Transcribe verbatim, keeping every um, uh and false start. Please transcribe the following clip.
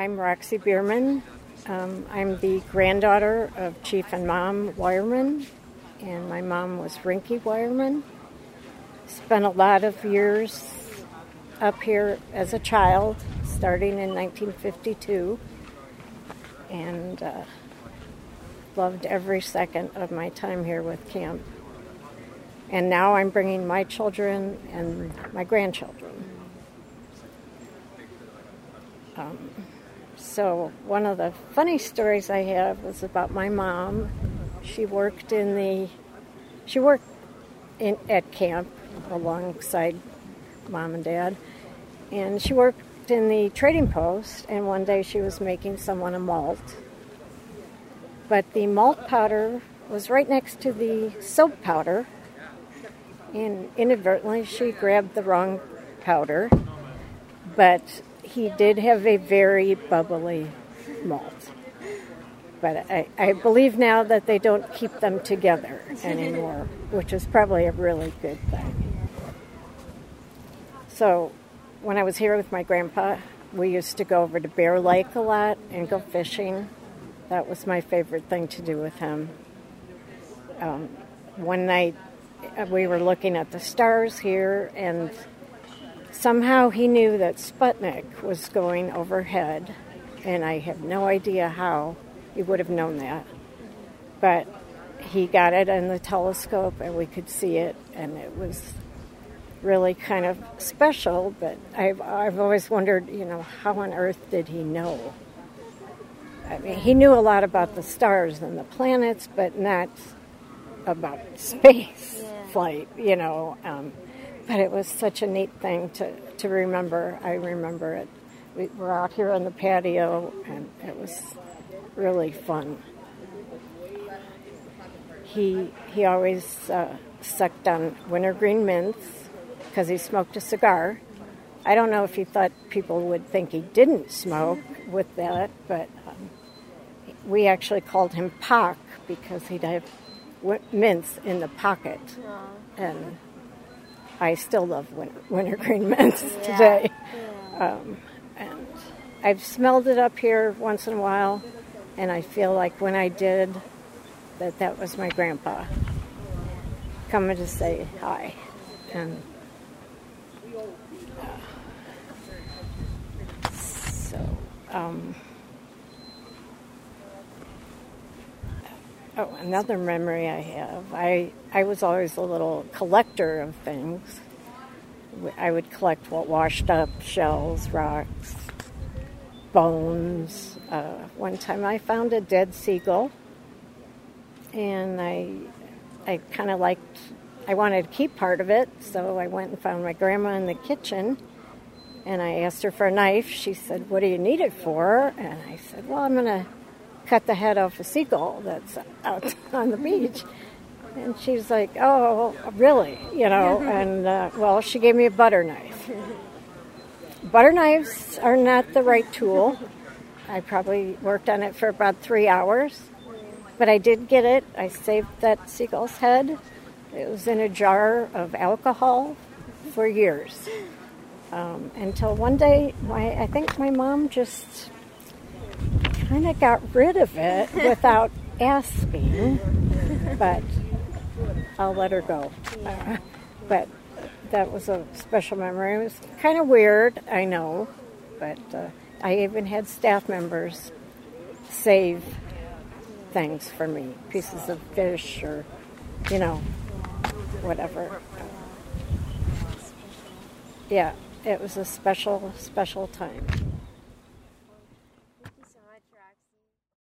I'm Roxy Bierman. Um, I'm the granddaughter of Chief and Mom Wireman, and my mom was Rinky Wireman. Spent a lot of years up here as a child, starting in nineteen fifty-two, and uh, loved every second of my time here with camp. And now I'm bringing my children and my grandchildren. Um, so one of the funny stories I have was about my mom. She worked in the, she worked in at camp alongside Mom and Dad, and she worked in the trading post, and one day she was making someone a malt. But the malt powder was right next to the soap powder, and inadvertently she grabbed the wrong powder, but he did have a very bubbly malt. But I, I believe now that they don't keep them together anymore, which is probably a really good thing. So when I was here with my grandpa, we used to go over to Bear Lake a lot and go fishing. That was my favorite thing to do with him. Um, one night we were looking at the stars here, and somehow he knew that Sputnik was going overhead, and I have no idea how he would have known that. But he got it in the telescope, and we could see it, and it was really kind of special. But I've, I've always wondered, you know, how on earth did he know? I mean, he knew a lot about the stars and the planets, but not about space yeah. flight, you know. Um, but it was such a neat thing to, to remember. I remember it. We were out here on the patio, and it was really fun. He he always uh, sucked on wintergreen mints because he smoked a cigar. I don't know if he thought people would think he didn't smoke with that, but um, we actually called him Pock because he'd have w- mints in the pocket. Aww. And I still love winter, wintergreen mints yeah. today. Yeah. Um, and I've smelled it up here once in a while, and I feel like when I did, that that was my grandpa coming to say hi. And uh, so, um, oh, another memory I have, I, I was always a little collector of things. I would collect what washed up shells, rocks, bones. Uh, one time I found a dead seagull, and I I kind of liked, I wanted to keep part of it, so I went and found my grandma in the kitchen, and I asked her for a knife. She said, "What do you need it for?" And I said, "Well, I'm going to cut the head off a seagull that's out on the beach." And she's like, "Oh, really?" You know, and, uh, well, she gave me a butter knife. Butter knives are not the right tool. I probably worked on it for about three hours. But I did get it. I saved that seagull's head. It was in a jar of alcohol for years. Um, until one day, my I think my mom just kind of got rid of it without asking. But I'll let her go. Uh, but that was a special memory. It was kind of weird, I know, but uh, I even had staff members save things for me, pieces of fish or, you know, whatever. Yeah, it was a special, special time.